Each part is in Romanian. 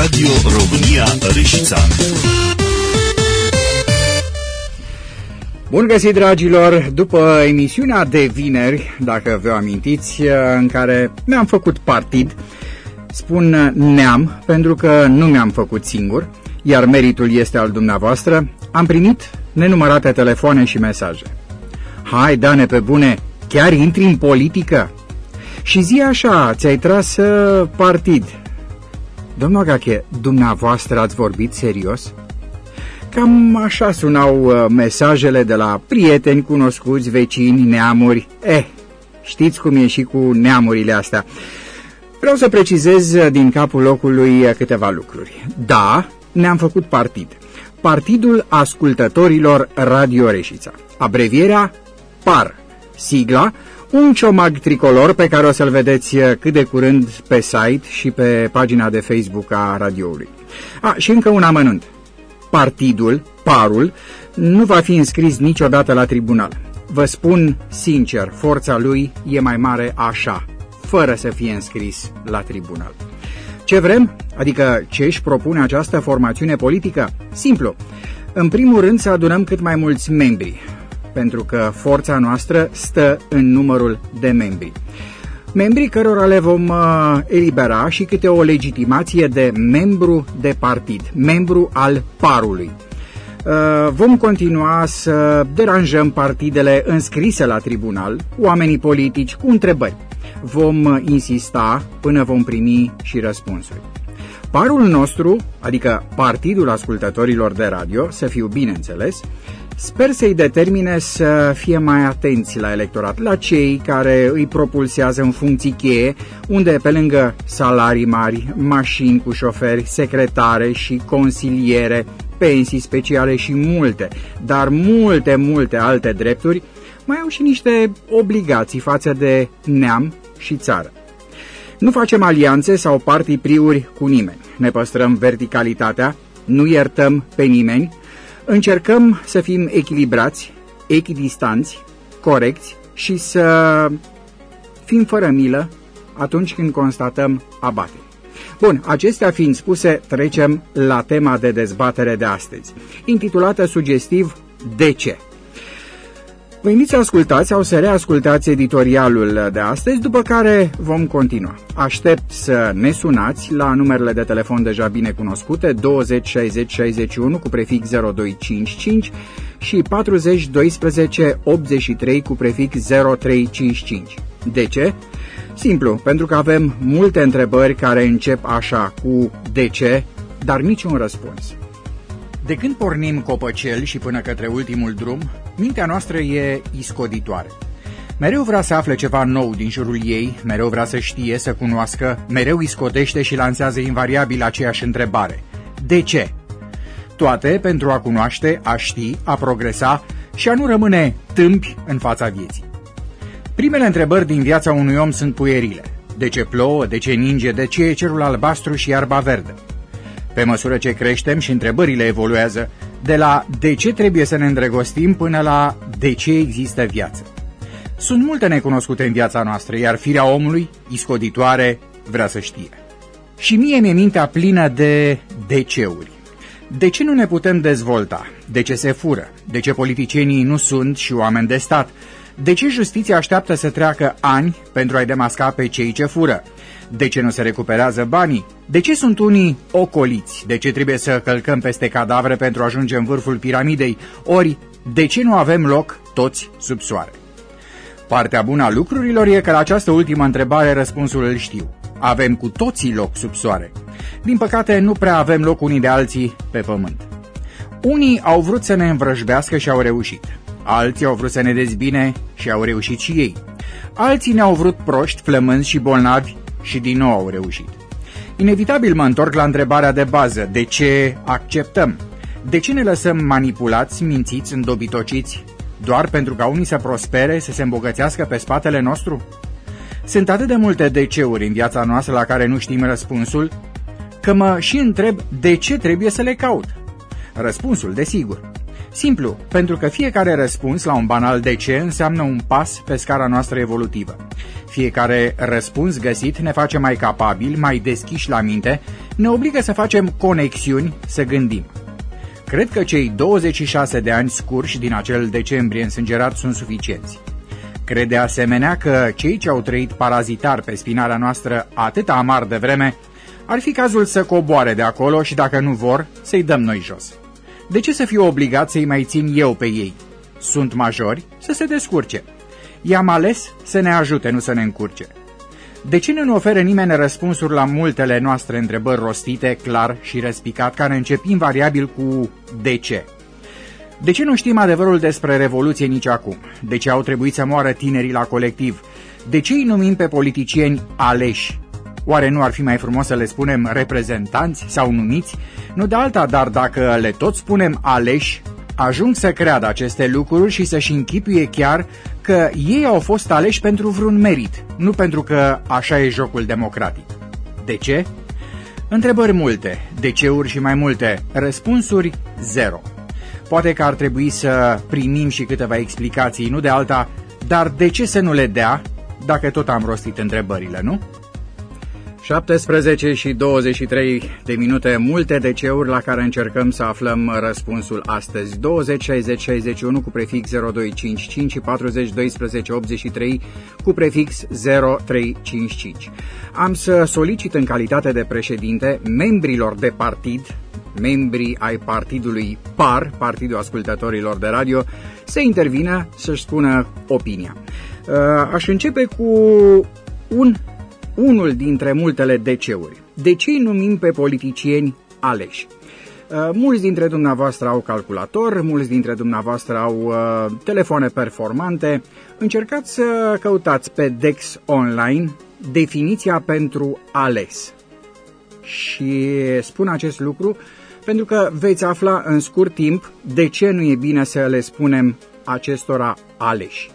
Radio România Reșița. Bun găsit, dragilor! După emisiunea de vineri, dacă vă amintiți, în care mi-am făcut partid, spun neam pentru că nu mi-am făcut singur, iar meritul este al dumneavoastră, am primit nenumărate telefoane și mesaje. Hai, Dane, pe bune, chiar intri în politică? Și zi așa, ți-ai tras partid. Domnul Agache, dumneavoastră ați vorbit serios? Cam așa sunau mesajele de la prieteni, cunoscuți, vecini, neamuri. Știți cum e și cu neamurile astea. Vreau să precizez din capul locului câteva lucruri. Da, ne-am făcut partid. Partidul Ascultătorilor Radio Reșița. Abrevierea PAR. Sigla, un ciomag tricolor pe care o să-l vedeți cât de curând pe site și pe pagina de Facebook a radioului. Și încă un amănunt. Partidul, parul, nu va fi înscris niciodată la tribunal. Vă spun sincer, forța lui e mai mare așa, fără să fie înscris la tribunal. Ce vrem? Adică ce își propune această formațiune politică? Simplu. În primul rând să adunăm cât mai mulți membri, pentru că forța noastră stă în numărul de membri. Membrii cărora le vom elibera și câte o legitimație de membru de partid, membru al parului. Vom continua să deranjăm partidele înscrise la tribunal, oamenii politici cu întrebări. Vom insista până vom primi și răspunsuri. Parul nostru, adică Partidul Ascultătorilor de Radio, să fiu bine înțeles, sper să-i determine să fie mai atenți la electorat, la cei care îi propulsează în funcții cheie, unde pe lângă salarii mari, mașini cu șoferi, secretare și consiliere, pensii speciale și multe, dar multe alte drepturi, mai au și niște obligații față de neam și țară. Nu facem alianțe sau partipriuri cu nimeni, ne păstrăm verticalitatea, nu iertăm pe nimeni, încercăm să fim echilibrați, echidistanți, corecți și să fim fără milă atunci când constatăm abateri. Bun, acestea fiind spuse, trecem la tema de dezbatere de astăzi, intitulată sugestiv De ce? Vă invit să ascultați sau să reascultați editorialul de astăzi, după care vom continua. Aștept să ne sunați la numerele de telefon deja bine cunoscute, 20 60 61 cu prefix 0255 și 40 12 83 cu prefix 0355. De ce? Simplu, pentru că avem multe întrebări care încep așa cu de ce, dar niciun răspuns. De când pornim copăcel și până către ultimul drum, mintea noastră e iscoditoare. Mereu vrea să afle ceva nou din jurul ei, mereu vrea să știe, să cunoască, mereu iscodește și lansează invariabil aceeași întrebare. De ce? Toate pentru a cunoaște, a ști, a progresa și a nu rămâne tâmpi în fața vieții. Primele întrebări din viața unui om sunt puierile. De ce plouă, de ce ninge, de ce e cerul albastru și iarba verde? Pe măsură ce creștem și întrebările evoluează, de la de ce trebuie să ne îndrăgostim până la de ce există viață. Sunt multe necunoscute în viața noastră, iar firea omului, iscoditoare, vrea să știe. Și mie mi-e mintea plină de de-ceuri. De ce nu ne putem dezvolta? De ce se fură? De ce politicienii nu sunt și oameni de stat? De ce justiția așteaptă să treacă ani pentru a-i demasca pe cei ce fură? De ce nu se recuperează banii? De ce sunt unii ocoliți? De ce trebuie să călcăm peste cadavre pentru a ajunge în vârful piramidei? Ori, de ce nu avem loc toți sub soare? Partea bună a lucrurilor e că la această ultimă întrebare răspunsul îl știu. Avem cu toții loc sub soare. Din păcate, nu prea avem loc unii de alții pe pământ. Unii au vrut să ne învrăjbească și au reușit. Alții au vrut să ne dezbine și au reușit și ei. Alții ne-au vrut proști, flămânzi și bolnavi și din nou au reușit. Inevitabil mă întorc la întrebarea de bază. De ce acceptăm? De ce ne lăsăm manipulați, mințiți, îndobitociți, doar pentru ca unii să prospere, să se îmbogățească pe spatele nostru? Sunt atât de multe de-ceuri în viața noastră la care nu știm răspunsul, că mă și întreb de ce trebuie să le caut. Răspunsul, desigur. Simplu, pentru că fiecare răspuns la un banal de ce înseamnă un pas pe scara noastră evolutivă. Fiecare răspuns găsit ne face mai capabili, mai deschiși la minte, ne obligă să facem conexiuni, să gândim. Cred că cei 26 de ani scurși din acel decembrie însângerat sunt suficienți. Cred de asemenea că cei ce au trăit parazitar pe spinarea noastră atât amar de vreme, ar fi cazul să coboare de acolo și dacă nu vor, să-i dăm noi jos. De ce să fiu obligat să-i mai țin eu pe ei? Sunt majori, să se descurce. I-am ales să ne ajute, nu să ne încurce. De ce nu ne oferă nimeni răspunsuri la multele noastre întrebări rostite, clar și răspicat, care încep invariabil cu de ce? De ce nu știm adevărul despre Revoluție nici acum? De ce au trebuit să moară tinerii la colectiv? De ce îi numim pe politicieni aleși? Oare nu ar fi mai frumos să le spunem reprezentanți sau numiți? Nu de alta, dar dacă le tot spunem aleși, ajung să creadă aceste lucruri și să-și închipuie chiar că ei au fost aleși pentru vreun merit, nu pentru că așa e jocul democratic. De ce? Întrebări multe, de-ceuri și mai multe, răspunsuri zero. Poate că ar trebui să primim și câteva explicații, nu de alta, dar de ce să nu le dea, dacă tot am rostit întrebările, nu? 17 și 23 de minute, multe DC-uri la care încercăm să aflăm răspunsul astăzi. 20 60 61 cu prefix 0255 și 40 12 83 cu prefix 0355. Am să solicit în calitate de președinte membrilor de partid, membrii ai partidului PAR, Partidul Ascultătorilor de Radio, să intervină, să-și spună opinia. Aș începe cu unul dintre multele DC-uri. De ce îi numim pe politicieni aleși? Mulți dintre dumneavoastră au calculator, mulți dintre dumneavoastră au telefoane performante. Încercați să căutați pe Dex Online definiția pentru ales. Și spun acest lucru pentru că veți afla în scurt timp de ce nu e bine să le spunem acestora aleși.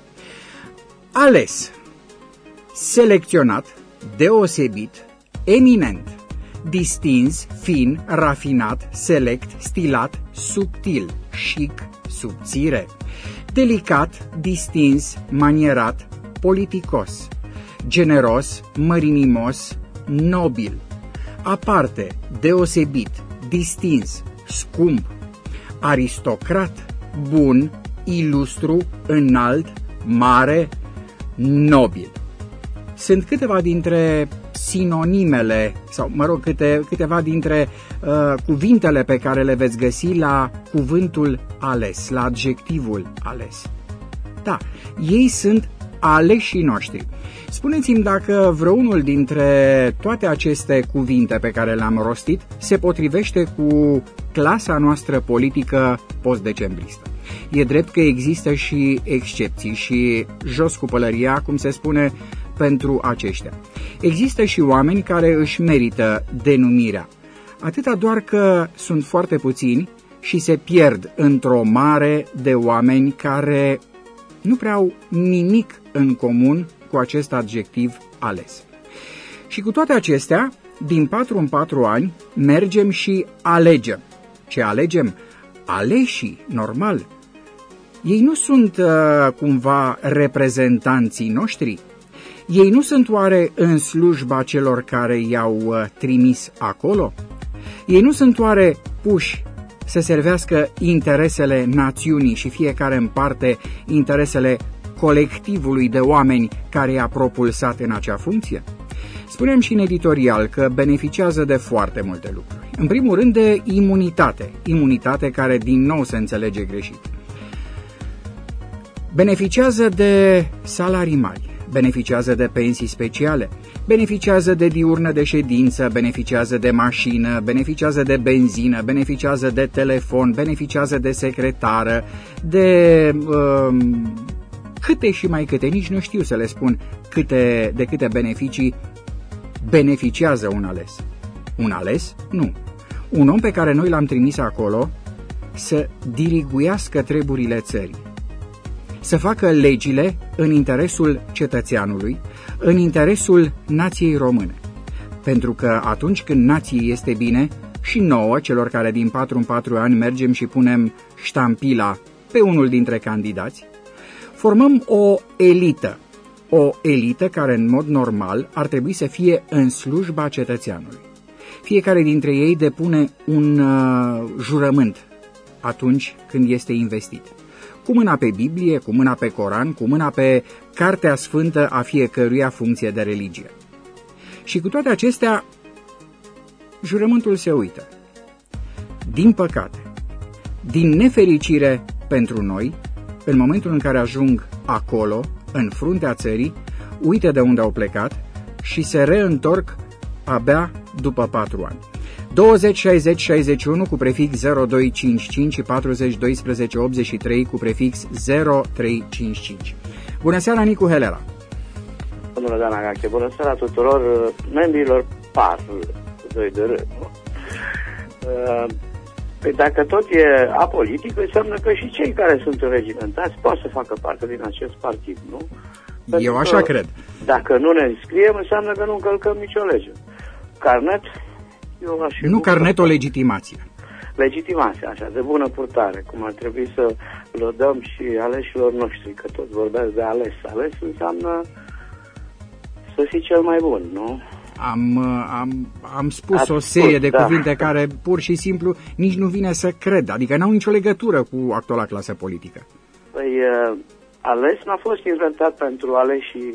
Ales, selecționat, deosebit, eminent, distins, fin, rafinat, select, stilat, subtil, chic, subțire, delicat, distins, manierat, politicos, generos, mărinimos, nobil, aparte, deosebit, distins, scump, aristocrat, bun, ilustru, înalt, mare, nobil. Sunt câteva dintre sinonimele, sau mă rog, câteva dintre cuvintele pe care le veți găsi la cuvântul ales, la adjectivul ales. Da, ei sunt aleșii noștri. Spuneți-mi dacă vreunul dintre toate aceste cuvinte pe care le-am rostit se potrivește cu clasa noastră politică post-decembristă. E drept că există și excepții și jos cu pălăria, cum se spune, pentru aceștia. Există și oameni care își merită denumirea, atâta doar că sunt foarte puțini și se pierd într-o mare de oameni care nu prea au nimic în comun cu acest adjectiv ales. Și cu toate acestea, din 4 în 4 ani, mergem și alegem. Ce alegem? Aleșii, normal. Ei nu sunt cumva reprezentanții noștri? Ei nu sunt oare în slujba celor care i-au trimis acolo? Ei nu sunt oare puși să servească interesele națiunii și fiecare în parte interesele colectivului de oameni care i-a propulsat în acea funcție? Spunem și în editorial că beneficiază de foarte multe lucruri. În primul rând de imunitate care din nou se înțelege greșit. Beneficiază de salarii mari, beneficiază de pensii speciale, beneficiază de diurnă de ședință, beneficiază de mașină, beneficiază de benzină, beneficiază de telefon, beneficiază de secretară, de câte și mai câte, nici nu știu să le spun de câte beneficii beneficiază un ales. Un ales? Nu. Un om pe care noi l-am trimis acolo să diriguiască treburile țării, să facă legile în interesul cetățeanului, în interesul nației române. Pentru că atunci când nației este bine, și nouă, celor care din 4 în 4 ani mergem și punem ștampila pe unul dintre candidați, formăm o elită care în mod normal ar trebui să fie în slujba cetățeanului. Fiecare dintre ei depune un jurământ atunci când este investit. Cu mâna pe Biblie, cu mâna pe Coran, cu mâna pe Cartea Sfântă a fiecăruia funcție de religie. Și cu toate acestea, jurământul se uită. Din păcate, din nefericire pentru noi, în momentul în care ajung acolo, în fruntea țării, uită de unde au plecat și se reîntorc abia după 4 ani. 20 60 61 cu prefix 0255 și 40 12 83 cu prefix 0355. Bună seara, Nicu Helera! Domnule Dan Agache, bună seara tuturor membrilor PAR, 2 de rând. Păi dacă tot e apolitic, înseamnă că și cei care sunt înregimentați pot să facă parte din acest partid, nu? Eu așa cred. Dacă nu ne înscriem, înseamnă că nu încălcăm nicio lege. Carnet, eu aș fi... Nu carnet, o legitimație. Legitimație, așa, de bună purtare, cum ar trebui să le dăm și aleșilor noștri, că tot vorbesc de ales. Ales înseamnă să fii cel mai bun, nu? Am spus o serie de cuvinte care pur și simplu nici nu vine să cred, adică n-au nicio legătură cu actuala clasă politică. Păi, ales n-a fost inventat pentru aleșii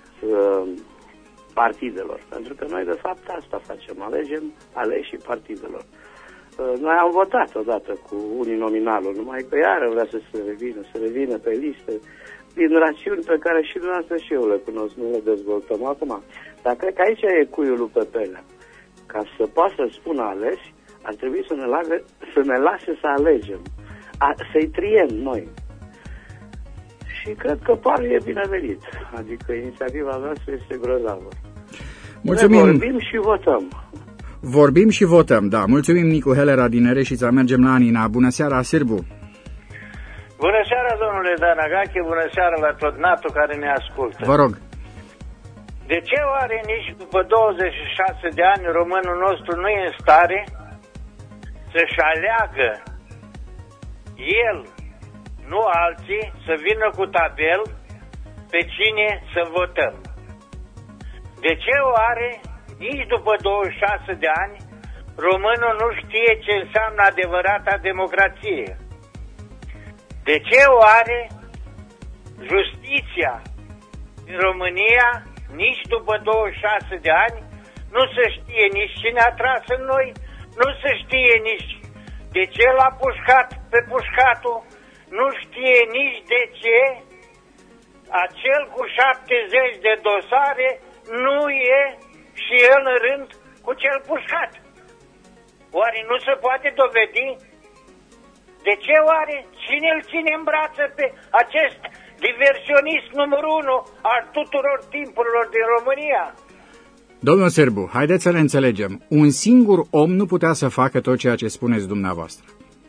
partidelor, pentru că noi de fapt asta facem, alegem aleșii partidelor. Noi am votat odată cu uninominalul, numai că iară vrea să revină pe listă, din rațiuni pe care și dumneavoastră și eu le cunosc, nu le dezvoltăm acum. Dar cred că aici e cuiul lui Pepelea. Ca să poată să spună ales, ar trebui să ne lase să alegem, să-i triem noi. Și cred că parul e binevenit, adică inițiativa noastră este grozavă. Mulțumim. Ne vorbim și votăm. Vorbim și votăm, da. Mulțumim, Nicu Helera din Reșița. Mergem la Anina. Bună seara, Sârbu. Bună seara, domnule Dan Agache, bună seara la tot NATO care ne ascultă. Vă rog. De ce oare nici după 26 de ani românul nostru nu e în stare să-și aleagă el, nu alții, să vină cu tabel pe cine să votăm? De ce oare nici după 26 de ani românul nu știe ce înseamnă adevărata democrație? De ce oare justiția din România, nici după 26 de ani, nu se știe nici cine a tras în noi, nu se știe nici de ce l-a pușcat pe pușcatul, nu știe nici de ce acel cu 70 de dosare nu e și el în rând cu cel pușcat. Oare nu se poate dovedi? De ce oare? Cine îl ține în brață pe acest diversionist numărul 1 al tuturor timpurilor din România? Domnul Sârbu, haideți să ne înțelegem. Un singur om nu putea să facă tot ceea ce spuneți dumneavoastră.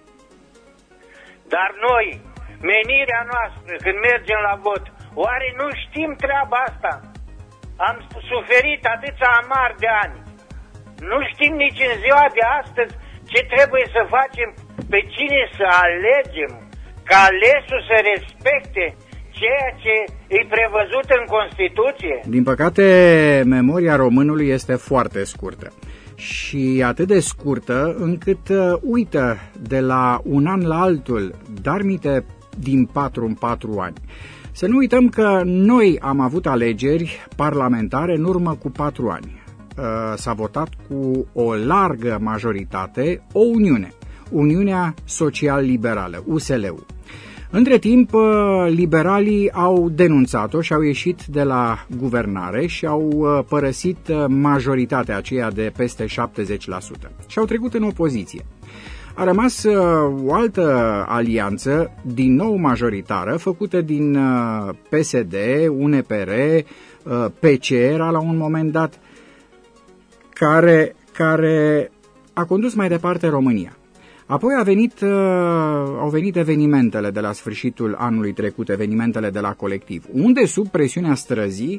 Dar noi, menirea noastră, când mergem la vot, oare nu știm treaba asta? Am suferit atâția amar de ani. Nu știm nici în ziua de astăzi ce trebuie să facem, pe cine să alegem, ca alesul să respecte ceea ce e prevăzut în Constituție? Din păcate, memoria românului este foarte scurtă. Și atât de scurtă încât uită de la un an la altul, darmite din 4 în 4 ani. Să nu uităm că noi am avut alegeri parlamentare în urmă cu 4 ani. S-a votat cu o largă majoritate o Uniune, Uniunea Social-Liberală, USL-ul. Între timp, liberalii au denunțat-o și au ieșit de la guvernare și au părăsit majoritatea aceea de peste 70% și au trecut în opoziție. A rămas o altă alianță, din nou majoritară, făcută din PSD, UNPR, PC era la un moment dat, care a condus mai departe România. Apoi au venit evenimentele de la sfârșitul anului trecut, evenimentele de la Colectiv, unde sub presiunea străzii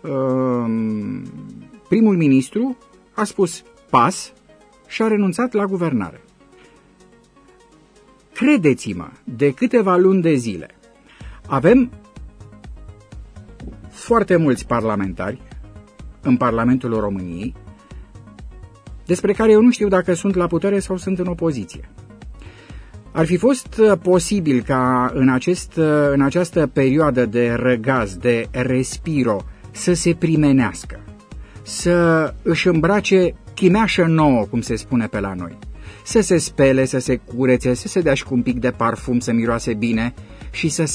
primul ministru a spus pas și a renunțat la guvernare. Credeți-mă, de câteva luni de zile avem foarte mulți parlamentari în Parlamentul României, despre care eu nu știu dacă sunt la putere sau sunt în opoziție. Ar fi fost posibil ca în această perioadă de răgaz, de respiro, să se primenească, să își îmbrace chimeașă nouă, cum se spune pe la noi, să se spele, să se curețe, să se dea și cu un pic de parfum, să miroase bine și să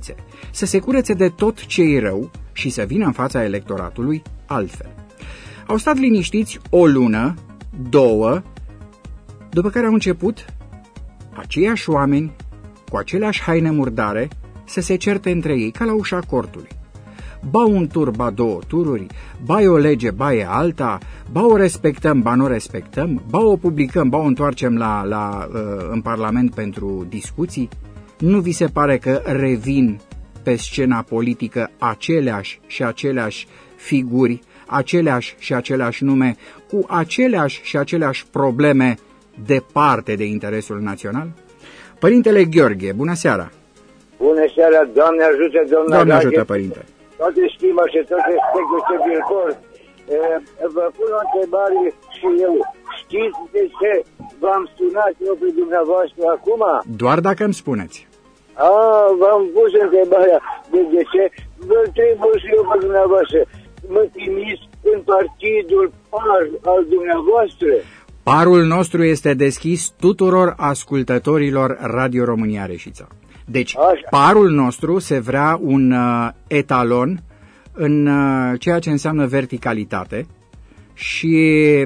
se curețe de tot ce-i rău și să vină în fața electoratului altfel. Au stat liniștiți o lună, 2, după care au început aceiași oameni, cu aceleași haine murdare, să se certe între ei, ca la ușa cortului. Ba un tur, ba 2 tururi, ba e o lege, ba e alta, ba o respectăm, ba nu respectăm, ba o publicăm, ba o întoarcem în Parlament pentru discuții. Nu vi se pare că revin pe scena politică aceleași figuri, aceleași și aceleași nume, cu aceleași probleme departe de interesul național? Părintele Gheorghe, bună seara! Bună seara, Doamne ajută, Doamne ajută, Părinte! Toate stima și tot respectul ce vi-l port. Vă pun o întrebare și eu. Știți de ce v-am sunat eu pe dumneavoastră acum? Doar dacă îmi spuneți. V-am pus întrebarea de ce vă trebuie și eu pe dumneavoastră. Mă trimiți în partidul PAR al dumneavoastră? Parul nostru este deschis tuturor ascultătorilor Radio România Reșița. Deci, parul nostru se vrea un etalon în ceea ce înseamnă verticalitate și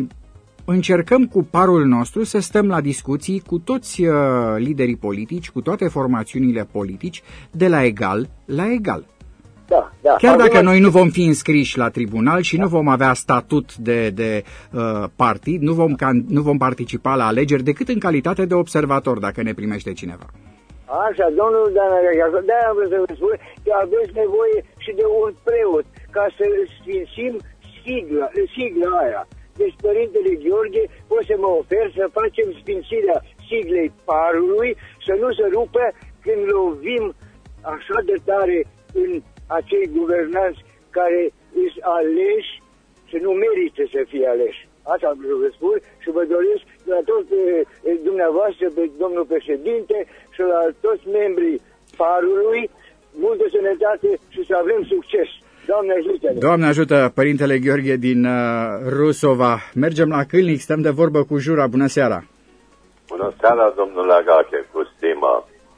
încercăm cu parul nostru să stăm la discuții cu toți liderii politici, cu toate formațiunile politici, de la egal la egal. Da. Chiar dacă noi nu vom fi înscriși la tribunal și nu vom avea statut de partid, nu vom participa la alegeri decât în calitate de observator, dacă ne primește cineva. Așa, domnul Danareacă, de-aia vreau să vă spun că aveți nevoie și de un preot ca să sfințim sigla aia. Deci, Părintele Gheorghe, o să mă ofer să facem sfințirea siglei parului, să nu se rupă când lovim așa de tare în acei guvernanți care îs aleși și nu merită să fie aleși. Asta vreau să vă spun și vă doresc la toți dumneavoastră, pe domnul președinte și la toți membrii parului, multă sănătate și să avem succes. Doamne ajută! Doamne ajută, Părintele Gheorghe din Rusova. Mergem la Câlnic, stăm de vorbă cu Jura. Bună seara! Bună seara, domnule Agache, cu stimă.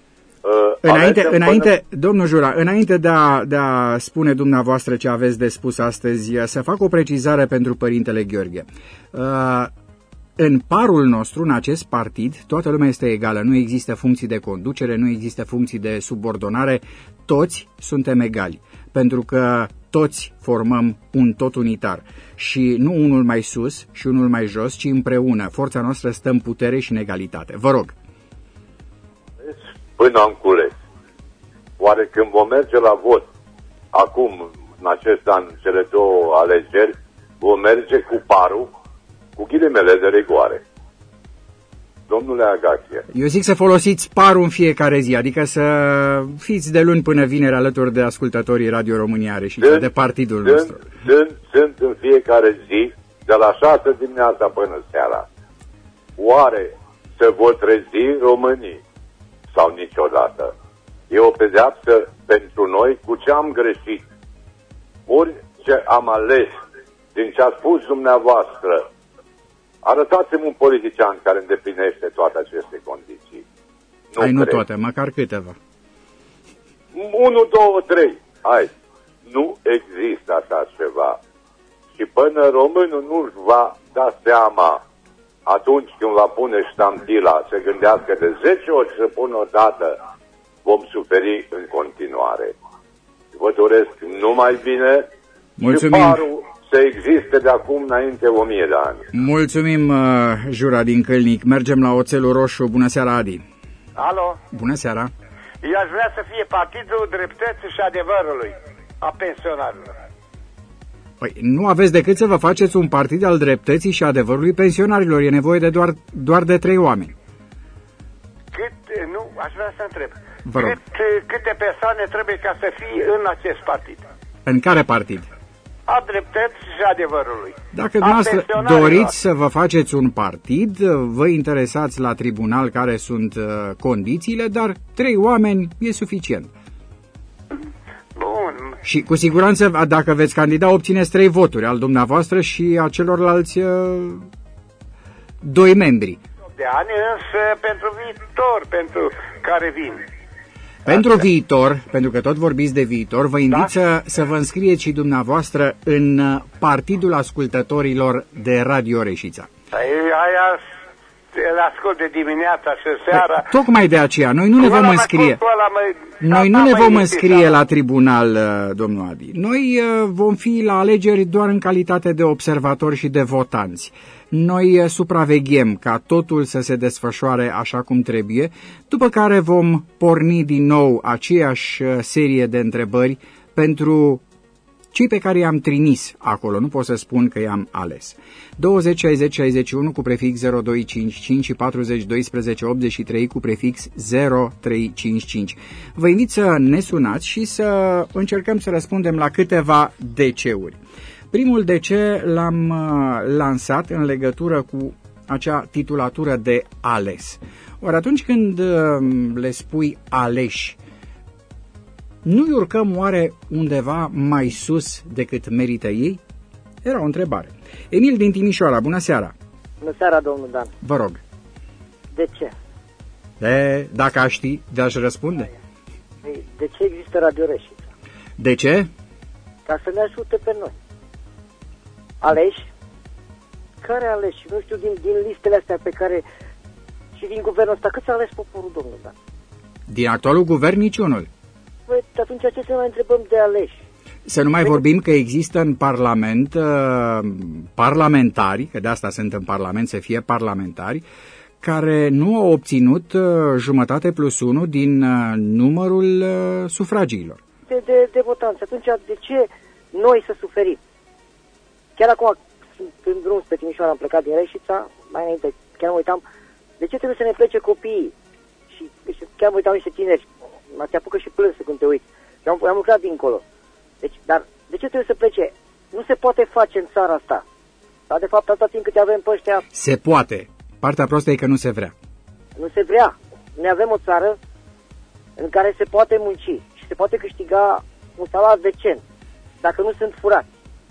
Domnul Jura, înainte de a spune dumneavoastră ce aveți de spus astăzi, să fac o precizare pentru Părintele Gheorghe. În parul nostru, în acest partid, toată lumea este egală. Nu există funcții de conducere, nu există funcții de subordonare. Toți suntem egali, pentru că toți formăm un tot unitar. Și nu unul mai sus și unul mai jos, ci împreună. Forța noastră stă în putere și în egalitate. Vă rog. Până am cules. Oare când vom merge la vot, acum, în acest an, cele 2 alegeri, vom merge cu parul, cu ghilimele de rigoare? Domnule Agachie. Eu zic să folosiți parul în fiecare zi, adică să fiți de luni până vineri alături de ascultătorii Radio România Reșița, de partidul nostru. Sunt în fiecare zi, de la 6 dimineața până seara. Oare se vor trezi românii? Sau niciodată? E o pedeapsă pentru noi cu ce am greșit. Orice am ales din ce a spus dumneavoastră, arătați-mi un politician care îndeplinește toate aceste condiții. Nu toate, măcar câteva. 1, 2, 3. Hai. Nu există așa ceva. Și până românul nu-și va da seama atunci când va pune ștampila, se gândească de 10 ori să pună o dată, vom suferi în continuare. Vă doresc numai bine. Mulțumim. Și parul să existe de acum înainte 1000 de ani. Mulțumim, Jura din Câlnic. Mergem la Oțelul Roșu. Bună seara, Adi. Alo? Bună seara. Eu aș vrea să fie Partidul Dreptății și Adevărului a pensionarilor. Păi nu aveți decât să vă faceți un partid al dreptății și adevărului pensionarilor. E nevoie de doar de 3 oameni. Aș vrea să întreb. Câte persoane trebuie ca să fie în acest partid? În care partid? a dreptății și adevărului. Dacă dumneavoastră doriți să vă faceți un partid, vă interesați la tribunal care sunt condițiile, dar 3 oameni e suficient. Bun. Și cu siguranță, dacă veți candida, obțineți 3 voturi, al dumneavoastră și a celorlalți 2 membri. De ani, însă pentru viitor, pentru care vin. Pentru viitor, pentru că tot vorbiți de viitor, vă invit să vă înscrieți și dumneavoastră în Partidul Ascultătorilor de Radio Reșița. Aia îl ascult de dimineața și seara. Tocmai de aceea, noi nu ne vom înscrie. Noi nu ne vom înscrie la tribunal, domnul Adi. Noi vom fi la alegeri doar în calitate de observatori și de votanți. Noi supraveghem ca totul să se desfășoare așa cum trebuie, după care vom porni din nou aceeași serie de întrebări pentru cei pe care i-am trimis acolo, nu pot să spun că i-am ales. 20 60 61 cu prefix 0255 și 40 12 83 cu prefix 0355. Vă invit să ne sunați și să încercăm să răspundem la câteva DC-uri. Primul DC l-am lansat în legătură cu acea titulatură de ales. Ori atunci când le spui aleși, nu-i urcăm oare undeva mai sus decât merită ei? Era o întrebare. Emil din Timișoara, bună seara! Bună seara, domnul Dan. Vă rog. De ce? Dacă aș ști, de-aș răspunde. De ce există Radio Reșița? De ce? Ca să ne ajute pe noi. Aleși? Care aleși? Nu știu, din listele astea pe care... Și din guvernul ăsta, cât s-a ales poporul, domnul Dan? Din actualul guvern, niciunul. Păi, atunci ce să mai întrebăm de aleși? Să nu mai vorbim că există în Parlament parlamentari, că de asta sunt în Parlament, să fie parlamentari, care nu au obținut jumătate plus 1 din numărul sufragiilor. De votanți. Atunci, de ce noi să suferim? Chiar acum, în drum spre Timișoara, am plecat din Reșița, mai înainte, chiar mă uitam, de ce trebuie să ne plece copiii? Și chiar mă uitam niște tineri, te apucă și plânsă când te uiți. Eu am lucrat dincolo. Deci, dar de ce trebuie să plece? Nu se poate face în țara asta. Dar de fapt, atâta timp cât avem pe ăștia... Se poate. Partea prostă e că nu se vrea. Nu se vrea. Noi avem o țară în care se poate munci și se poate câștiga un salar decent, dacă nu sunt furați.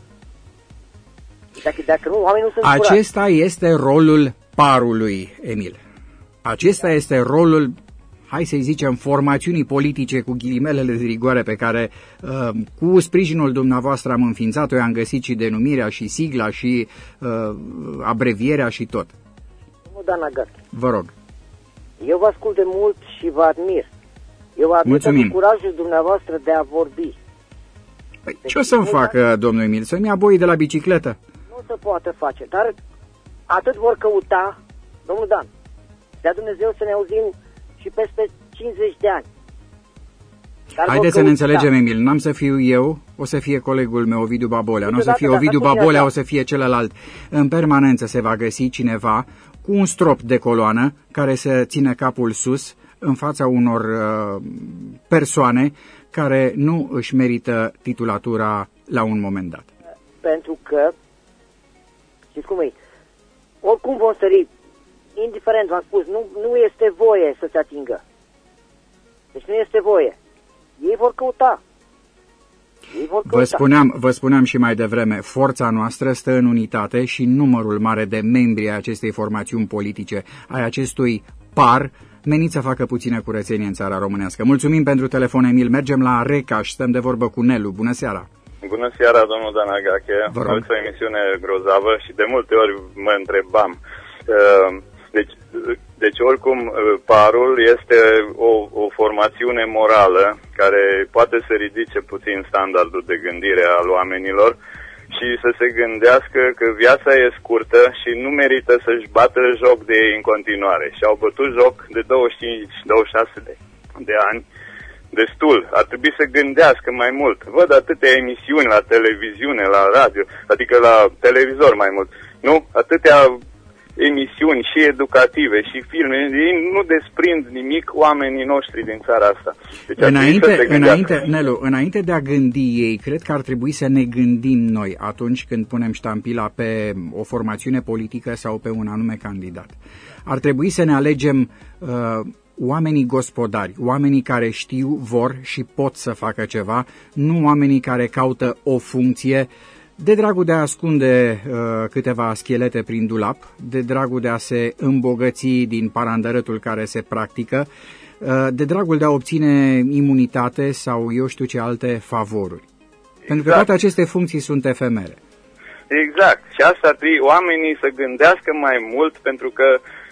Dacă nu, oamenii nu sunt furați. Acesta este rolul parului, Emil. Acesta este rolul, hai să-i zicem, formațiunii politice cu ghilimelele de rigoare pe care cu sprijinul dumneavoastră am înființat-o, am găsit și denumirea și sigla și abrevierea și tot. Domnul Dan Agache. Vă rog. Eu vă ascult de mult și vă admir. Eu vă admir pentru curajul dumneavoastră de a vorbi. Păi, ce o să-mi facă, domnul Emil? Să-mi ia boii de la bicicletă? Nu se poate face, dar atât vor căuta, domnul Dan, de-a Dumnezeu să ne auzim și peste 50 de ani. Dar haideți să ne înțelegem, Emil, n-am să fiu eu, o să fie colegul meu, Ovidiu Babolea, nu o să fie Ovidiu Babolea, o să fie celălalt. În permanență se va găsi cineva cu un strop de coloană care să țină capul sus în fața unor persoane care nu își merită titulatura la un moment dat. Pentru că, știți cum e, oricum vom sări, indiferent, v-am spus, nu este voie să se atingă. Deci nu este voie. Ei vor căuta. Vă spuneam și mai devreme, forța noastră stă în unitate și numărul mare de membri ai acestei formațiuni politice, ai acestui par, menit să facă puțină curățenie în țara românească. Mulțumim pentru telefon, Emil. Mergem la Recaș, stăm de vorbă cu Nelu. Bună seara! Bună seara, domnul Dan Agache. Este o emisiune grozavă și de multe ori mă întrebam. Deci oricum, parul este o formațiune morală care poate să ridice puțin standardul de gândire al oamenilor și să se gândească că viața e scurtă și nu merită să-și bată joc de ei în continuare. Și au bătut joc de 25-26 de ani destul. Ar trebui să gândească mai mult. Văd atâtea emisiuni la televiziune, la radio, adică la televizor mai mult. Nu? Atâtea emisiuni și educative și filme, ei nu desprind nimic oamenii noștri din țara asta. Deci înainte de a gândi ei, cred că ar trebui să ne gândim noi atunci când punem ștampila pe o formațiune politică sau pe un anume candidat. Ar trebui să ne alegem oamenii gospodari, oamenii care știu, vor și pot să facă ceva, nu oamenii care caută o funcție de dragul de a ascunde câteva schelete prin dulap, de dragul de a se îmbogăți din parandărătul care se practică, de dragul de a obține imunitate sau eu știu ce alte favoruri. Exact. Pentru că toate aceste funcții sunt efemere. Exact. Și asta ar trebui oamenii să gândească mai mult, pentru că,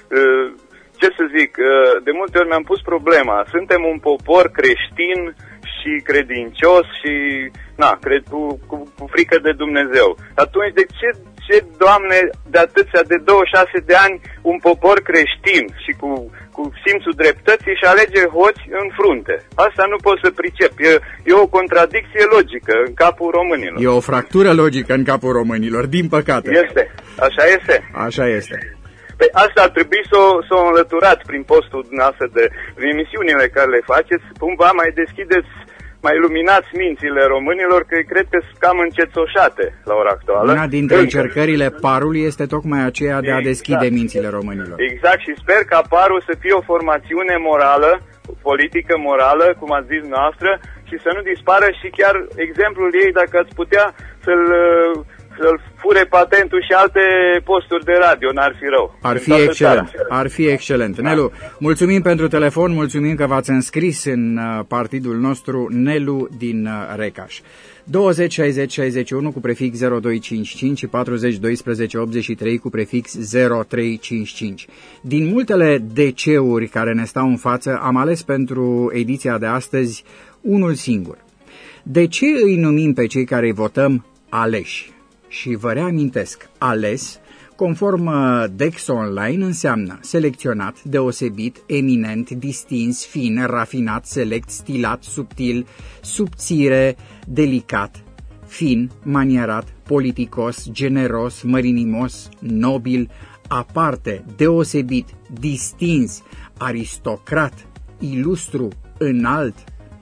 ce să zic, de multe ori mi-am pus problema. Suntem un popor creștin și credincios și cred cu frică de Dumnezeu. Atunci de ce, Doamne, de atâția, de 26 de ani, un popor creștin și cu simțul dreptății și alege hoți în frunte? Asta nu pot să pricep. E o contradicție logică în capul românilor. E o fractură logică în capul românilor, din păcate. Este. Așa este. Așa este. Păi asta ar trebui să o înlăturați prin postul dumneavoastră de emisiunile care le faceți, cumva mai deschideți, mai luminați mințile românilor, că cred că sunt cam încețoșate la ora actuală. Una dintre încercările PAR-ului este tocmai aceea de a deschide mințile românilor. Exact, și sper ca PAR-ul să fie o formațiune morală, politică morală, cum ați zis noastră, și să nu dispară și chiar exemplul ei, dacă ați putea să-l fure patentul și alte posturi de radio, n-ar fi rău. Ar fi excelent. Da. Nelu, mulțumim pentru telefon, mulțumim că v-ați înscris în partidul nostru, Nelu din Recaș. 20 60 61 cu prefix 0255 și 40 12 83 cu prefix 0355. Din multele DC-uri care ne stau în față, am ales pentru ediția de astăzi unul singur. De ce îi numim pe cei care îi votăm aleși? Și vă reamintesc, ales, conform Dex Online, înseamnă selecționat, deosebit, eminent, distins, fin, rafinat, select, stilat, subtil, subțire, delicat, fin, manierat, politicos, generos, mărinimos, nobil, aparte, deosebit, distins, aristocrat, ilustru, înalt.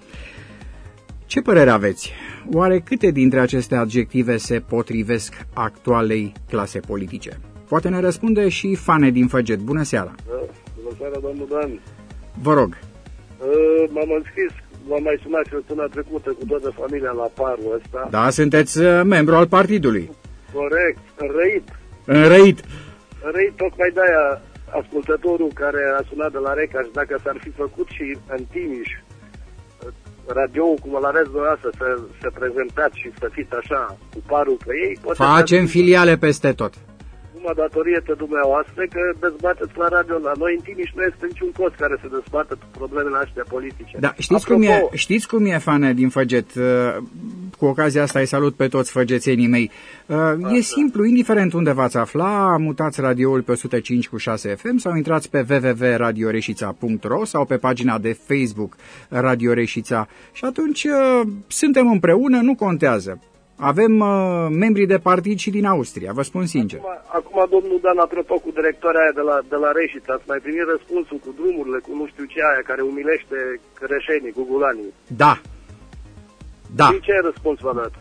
Ce părere aveți? Oare câte dintre aceste adjective se potrivesc actualei clase politice? Poate ne răspunde și Fane din Făget. Bună seara! Bună seara, domnul Dan! Vă rog! M-am înscris, m-am mai sunat și săptămâna trecută cu toată familia la PAR-ul ăsta. Da, sunteți membru al partidului. Corect, înrăit. Înrăit! Înrăit, tocmai de-aia ascultătorul care a sunat de la Recaș, dacă s-ar fi făcut și în Timiș, radio-ul, cum îl aveți dumneavoastră, să prezentați și să fiți așa cu PAR-ul pe ei. Facem filiale peste tot. Numai datorită dumneavoastră că dezbateți la radio. La noi în Timiș nu este niciun post care să dezbată problemele astea politice. Da, știți cum e, Fane din Făget? Cu ocazia asta îi salut pe toți făgețenii mei. E simplu, indiferent unde v-ați afla, mutați radioul pe 105.6 FM sau intrați pe www.radioreșița.ro sau pe pagina de Facebook Radio Reșița și atunci suntem împreună, nu contează. Avem membri de partid și din Austria, vă spun sincer. Acum domnul Dan, apropo cu directoarea aia de la Reșița, ați mai primit răspunsul cu drumurile, cu nu știu ce aia, care umilește cărășenii, gugulanii? Da. Da. Și ce răspuns v-a dat?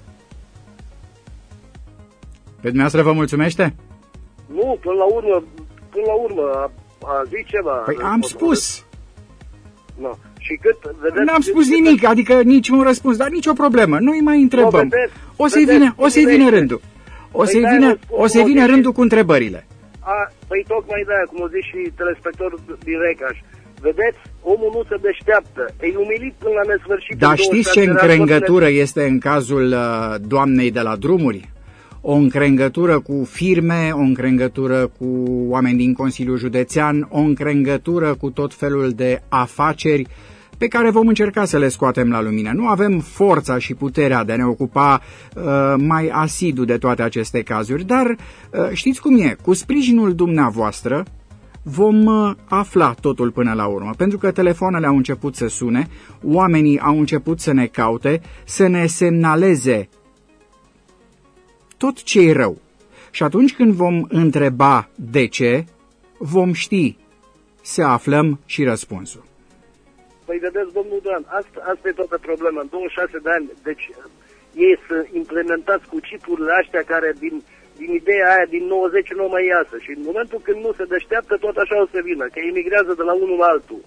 Pe dumneavoastră vă mulțumește? Nu, până la urmă a zis ceva. Păi am spus. No. Și cât, vedeți, n-am spus nimic, adică nici un răspuns, dar nicio problemă. Noi mai întrebăm. O să-i vină rândul. O să-i vină rândul cu întrebările. Păi tocmai de-aia, cum o zic și telespectorul din Recaș. Vedeți, omul nu se deșteaptă. E umilit până la nesfârșit. Dar știți ce încrengătură este în cazul doamnei de la drumuri? O încrengătură cu firme, o încrengătură cu oameni din Consiliul Județean, o încrengătură cu tot felul de afaceri pe care vom încerca să le scoatem la lumină. Nu avem forța și puterea de a ne ocupa mai asidu de toate aceste cazuri, dar știți cum e, cu sprijinul dumneavoastră vom afla totul până la urmă, pentru că telefoanele au început să sune, oamenii au început să ne caute, să ne semnaleze tot ce e rău. Și atunci când vom întreba de ce, vom ști să aflăm și răspunsul. Păi vedeți, domnul Dan, asta e toată problema. În 26 de ani, deci ei să implementați cu chipurile astea care din ideea aia din 90 nu mai iasă. Și în momentul când nu se deșteaptă, tot așa o să vină, că emigrează de la unul la altul.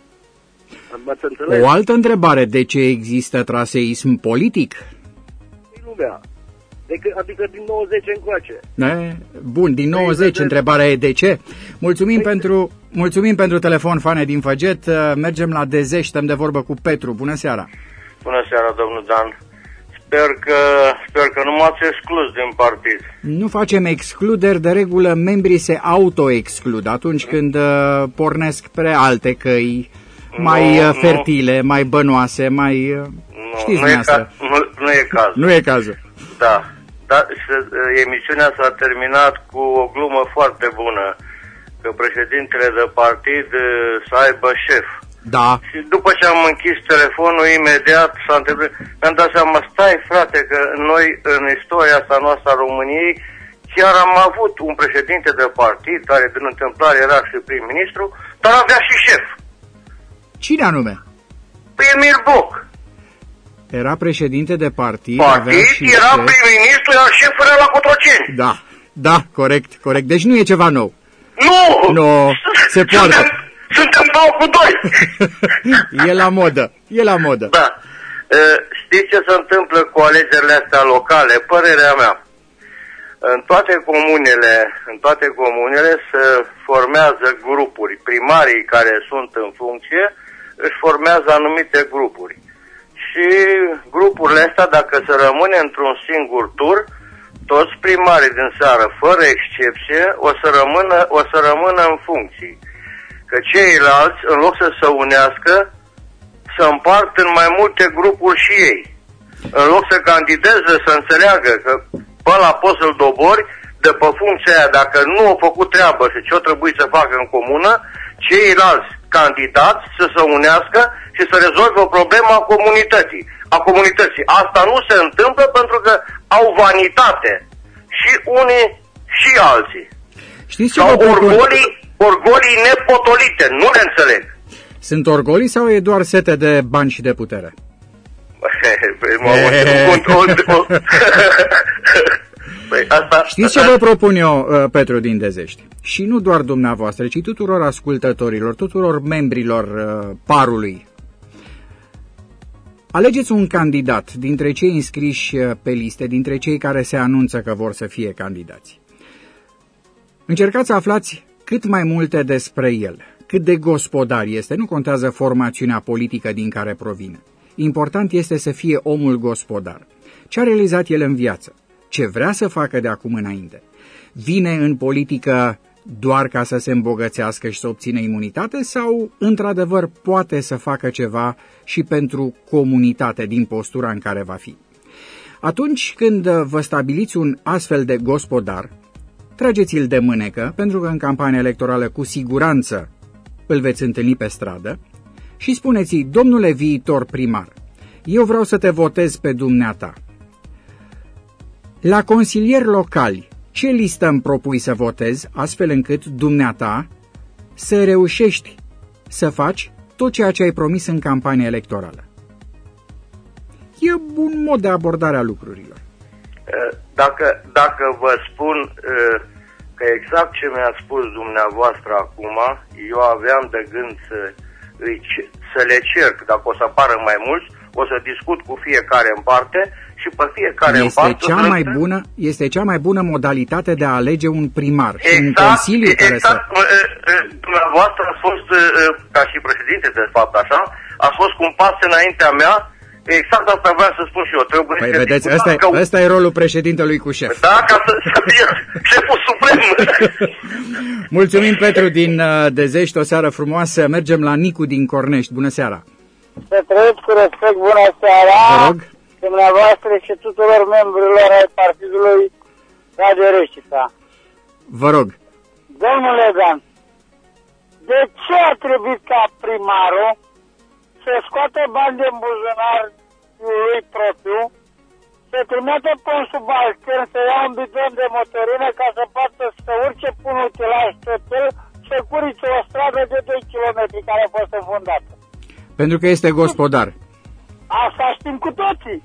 M-ați înțeles? O altă întrebare, de ce există traseism politic? Din lumea. Adică din 90 încoace. Bun, din 90 întrebarea e de ce. Mulțumim pentru telefon, Fane din Făget. Mergem la Dezeci, stăm de vorbă cu Petru. Bună seara. Bună seara, domnul Dan. Sper că nu m-ați exclus din partid. Nu facem excluderi, de regulă membrii se auto-exclud atunci când pornesc spre alte căi mai fertile, mai bănoase, mai... știți dumneavoastră. Nu e cazul. Nu e cazul. Da. Emisiunea s-a terminat cu o glumă foarte bună, că președintele de partid să aibă șef. Da. Și după ce am închis telefonul, imediat s-a întâmplat. Mi-am dat seama, stai frate, că noi în istoria asta noastră a României chiar am avut un președinte de partid, care din întâmplare era și prim-ministru, dar avea și șef. Cine anume? Emil Boc. Era președinte de partid, era prim-ministru, iar șeful era la Cotroceni. Da, corect. Deci nu e ceva nou. Nu! Se poartă. Suntem 2 cu 2. E la modă. Da. Știți ce se întâmplă cu alegerile astea locale? Părerea mea. În toate comunele se formează grupuri. Primarii care sunt în funcție își formează anumite grupuri. Și grupurile astea, dacă se rămâne într-un singur tur, toți primarii din seară, fără excepție, o să rămână în funcții. Că ceilalți, în loc să se unească, să împart în mai multe grupuri și ei. În loc să candideze, să înțeleagă că pe ăla poți să-l dobori, de pe funcția aia, dacă nu a făcut treabă și ce-o trebuie să facă în comună, ceilalți candidați să se unească și să rezolve o problemă a comunității. Asta nu se întâmplă pentru că au vanitate. Și unii și alții. Știți ce sau orgolii nepotolite, nu le înțeleg. Sunt orgolii sau e doar sete de bani și de putere? Știți ce vă propun eu, Petru din Dezești? Și nu doar dumneavoastră, ci tuturor ascultătorilor, tuturor membrilor parului. Alegeți un candidat dintre cei înscriși pe liste, dintre cei care se anunță că vor să fie candidați. Încercați să aflați cât mai multe despre el, cât de gospodar este, nu contează formațiunea politică din care provine. Important este să fie omul gospodar. Ce a realizat el în viață? Ce vrea să facă de acum înainte? Vine în politică doar ca să se îmbogățească și să obțină imunitate sau, într-adevăr, poate să facă ceva și pentru comunitate din postura în care va fi? Atunci când vă stabiliți un astfel de gospodar, trageți-l de mânecă, pentru că în campania electorală cu siguranță îl veți întâlni pe stradă, și spuneți-i: domnule viitor primar, eu vreau să te votez pe dumneata. La consilieri locali, ce listă îmi propui să votez, astfel încât dumneata să reușești să faci tot ceea ce ai promis în campania electorală? E un mod de abordare a lucrurilor. Dacă vă spun că exact ce mi-a spus dumneavoastră acum, eu aveam de gând să le cerc, dacă o să apară mai mulți, o să discut cu fiecare în parte și pe fiecare în parte... Este cea mai bună modalitate de a alege un primar și un consiliu care să... Dumneavoastră a fost, ca și președinte, de fapt așa, a fost cu un pas înaintea mea. Exact asta vreau să spun și eu. Trebuie păi vedeți, ăsta e rolul președintelui cu șef. Da, ca să fie șeful suprem. Mulțumim, Petru din Dezești, o seară frumoasă. Mergem la Nicu din Cornești. Bună seara. Să trăiți cu respect, bună seara. Vă rog. Dumneavoastră și tuturor membrilor ai Partidului Radio Reșița. Vă rog. Domnule Dan, de ce a trebuit ca primarul să scoate bani din buzunar lui propriu, să trimită pe un subaltern să ia un bidon de motorină ca să poată să urce pe un utilaj total să curice o stradă de 2 km care a fost înfundată. Pentru că este gospodar. Asta știm cu toții.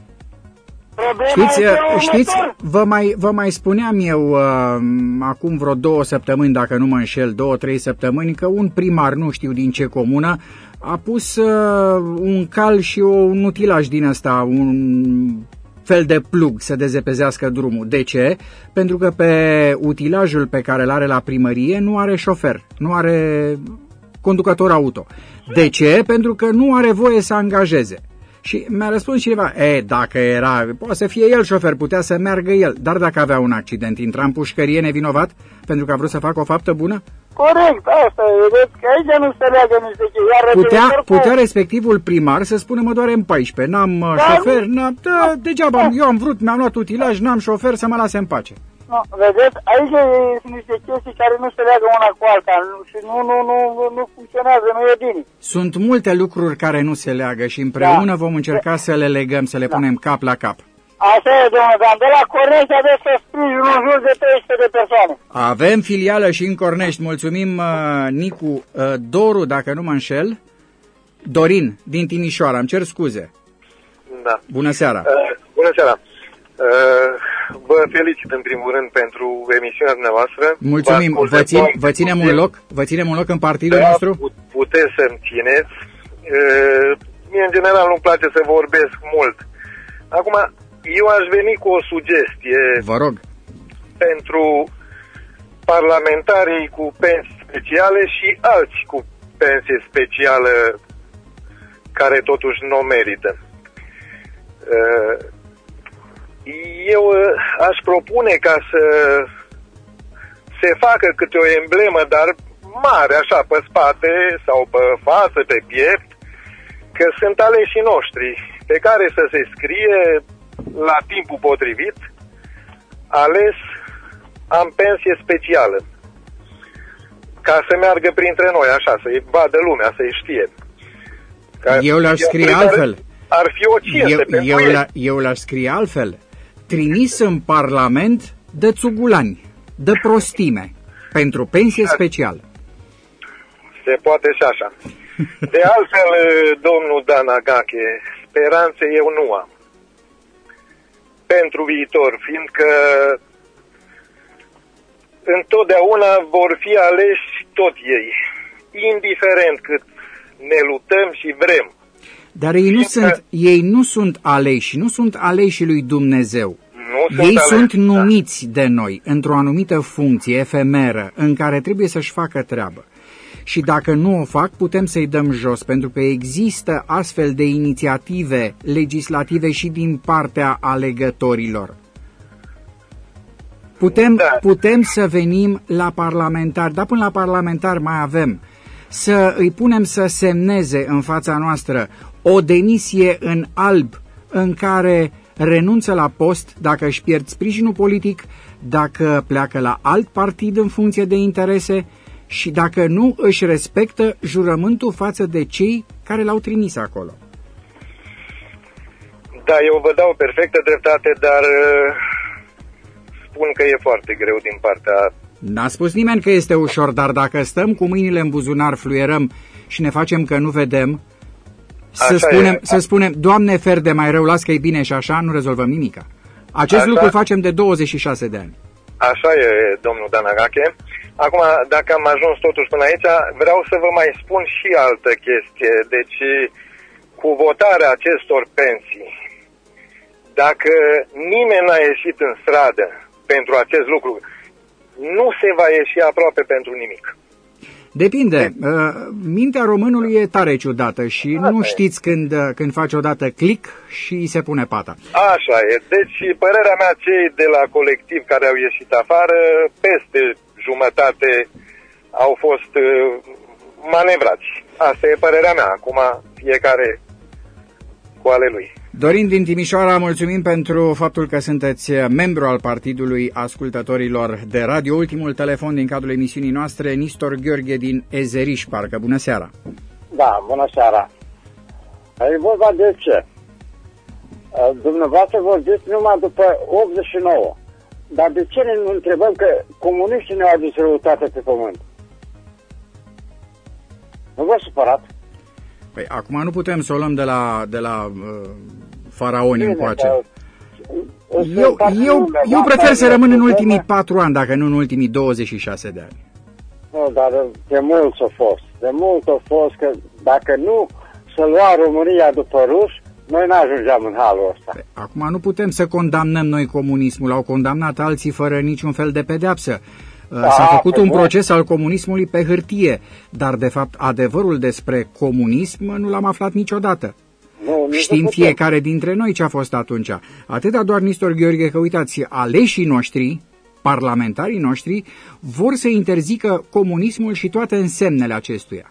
Știți, vă mai spuneam eu acum vreo 2 săptămâni, dacă nu mă înșel, 2-3 săptămâni, că un primar, nu știu din ce comună, a pus un cal și un utilaj din ăsta, un fel de plug să dezepezească drumul. De ce? Pentru că pe utilajul pe care îl are la primărie nu are șofer, nu are conducător auto. De ce? Pentru că nu are voie să angajeze. Și mi-a răspuns cineva, dacă era, poate să fie el șofer, putea să meargă el, dar dacă avea un accident, intra în pușcărie nevinovat pentru că a vrut să facă o faptă bună? Corect, asta e, vedeți că aici nu se leagă nici de ce. Putea respectivul primar să spună, mă doare în 14, n-am șofer, degeaba, eu am vrut, mi-am luat utilaj, n-am șofer, să mă lase în pace. No, vedeți, aici sunt niște chestii care nu se leagă una cu alta și nu funcționează, nu e bine. Sunt multe lucruri care nu se leagă și împreună vom încerca să le legăm, să le punem cap la cap. Așa e, domnule Dan, de la Cornești aveți să sprijin în jur de 300 de persoane. Avem filială și în Cornești, mulțumim Nicu. Doru, dacă nu mă înșel, Dorin, din Timișoara, îmi cer scuze. Da. Bună seara. Bună seara. Vă felicit în primul rând pentru emisiunea dumneavoastră. Mulțumim. Vă ținem un loc? Vă ținem un loc în partidul nostru? Puteți să-mi țineți. Mie în general nu-mi place să vorbesc mult. Acum, eu aș veni cu o sugestie. Vă rog. Pentru parlamentarii cu pensii speciale și alții cu pensie specială care totuși nu o merită. Eu aș propune ca să se facă câte o emblemă, dar mare, așa, pe spate sau pe față, pe piept, că sunt aleșii noștri, pe care să se scrie la timpul potrivit, ales am pensie specială, ca să meargă printre noi, așa, să-i vadă lumea, să-i știe. Eu le-aș scrie altfel. Ar fi o cinste pentru ei. Eu le-aș scrie altfel. Trimis în Parlament de țugulani, de prostime, pentru pensie specială. Se poate și așa. De altfel, domnul Dan Agache, speranțe eu nu am pentru viitor, fiindcă întotdeauna vor fi aleși tot ei, indiferent cât ne luptăm și vrem. Dar ei nu sunt aleși, nu sunt aleșii lui Dumnezeu. Ei sunt numiți de noi într-o anumită funcție efemeră în care trebuie să-și facă treabă. Și dacă nu o fac, putem să-i dăm jos, pentru că există astfel de inițiative legislative și din partea alegătorilor. Putem să venim la parlamentari, dar până la parlamentari mai avem să îi punem să semneze în fața noastră o demisie în alb în care renunță la post dacă își pierd sprijinul politic, dacă pleacă la alt partid în funcție de interese și dacă nu își respectă jurământul față de cei care l-au trimis acolo. Da, eu vă dau perfectă dreptate, dar spun că e foarte greu din partea... N-a spus nimeni că este ușor, dar dacă stăm cu mâinile în buzunar, fluierăm și ne facem că nu vedem, să spunem, Doamne fer de mai rău, las că e bine și așa, nu rezolvăm nimica. Acest lucru facem de 26 de ani. Așa e, domnul Dan Agache. Acum, dacă am ajuns totuși până aici, vreau să vă mai spun și altă chestie. Deci, cu votarea acestor pensii, dacă nimeni n-a ieșit în stradă pentru acest lucru, nu se va ieși aproape pentru nimic. Depinde. Mintea românului e tare ciudată și nu știți când face odată click și îi se pune pata. Așa e. Deci, părerea mea, cei de la colectiv care au ieșit afară, peste jumătate au fost manevrați. Asta e părerea mea. Acum, fiecare cu ale lui. Dorin din Timișoara, mulțumim pentru faptul că sunteți membru al Partidului Ascultătorilor de Radio. Ultimul telefon din cadrul emisiunii noastre, Nistor Gheorghe din Ezeriș, parcă. Bună seara! Da, bună seara! E vorba de ce? Dumneavoastră vorbiți numai după 89. Dar de ce ne întrebăm că comuniștii ne-au adus răutate pe pământ? Nu vă supărat? Păi acum nu putem să o luăm de la faraoni încoace. Eu prefer să rămân în ultimii 4 ani, dacă nu în ultimii 26 de ani. Nu, dar de mult a fost. De mult a fost că dacă nu să lua România după ruși, noi n-ajungeam în halul ăsta. Acum nu putem să condamnăm noi comunismul. Au condamnat alții fără niciun fel de pedeapsă. S-a făcut un proces al comunismului pe hârtie, dar de fapt adevărul despre comunism nu l-am aflat niciodată. Știm fiecare dintre noi ce a fost atunci. Atâta doar, Nistor Gheorghe, că uitați, aleșii noștri, parlamentarii noștri, vor să interzică comunismul și toate însemnele acestuia.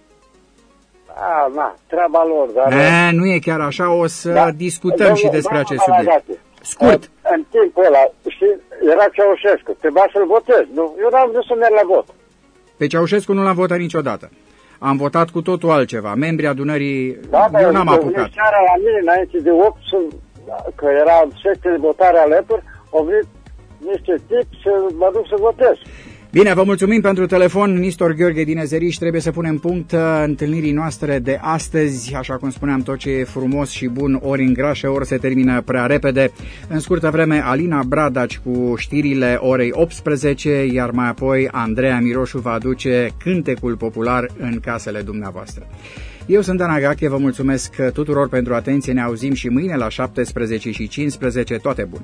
Treaba lor, dar... Nu e chiar așa, o să discutăm și despre acest subiect. Scurt. În timpul ăla, era Ceaușescu, trebuia să-l votez. Eu n-am vrut să merg la vot. Pe Ceaușescu nu l-am votat niciodată. Am votat cu totul altceva. Membrii adunării, eu n-am apucat. Seara la mine, înainte de 8, că era secție de votare alături, au venit niște tipi să mă duc să votez. Bine, vă mulțumim pentru telefon, Nistor Gheorghe din Ezeriș. Trebuie să punem punct întâlnirii noastre de astăzi. Așa cum spuneam, tot ce e frumos și bun ori îngrașă, ori se termină prea repede. În scurtă vreme, Alina Bradaci cu știrile orei 18, iar mai apoi Andreea Miroșu va aduce cântecul popular în casele dumneavoastră. Eu sunt Dan Agache, vă mulțumesc tuturor pentru atenție. Ne auzim și mâine la 17:15. Toate bune!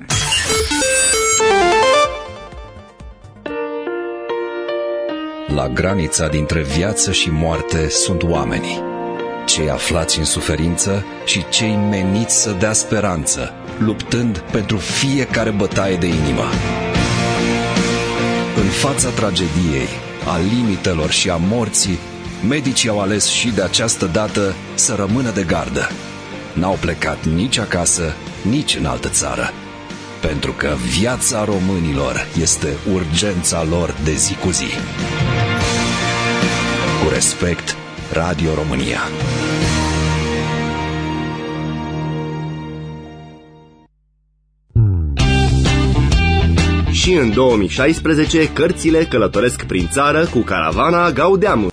La granița dintre viață și moarte sunt oamenii, cei aflați în suferință și cei meniți să dea speranță, luptând pentru fiecare bătaie de inimă. În fața tragediei, a limitelor și a morții, medicii au ales și de această dată să rămână de gardă. N-au plecat nici acasă, nici în altă țară, pentru că viața românilor este urgența lor de zi cu zi. Cu respect, Radio România. Și în 2016, cărțile călătoresc prin țară cu caravana Gaudeamus.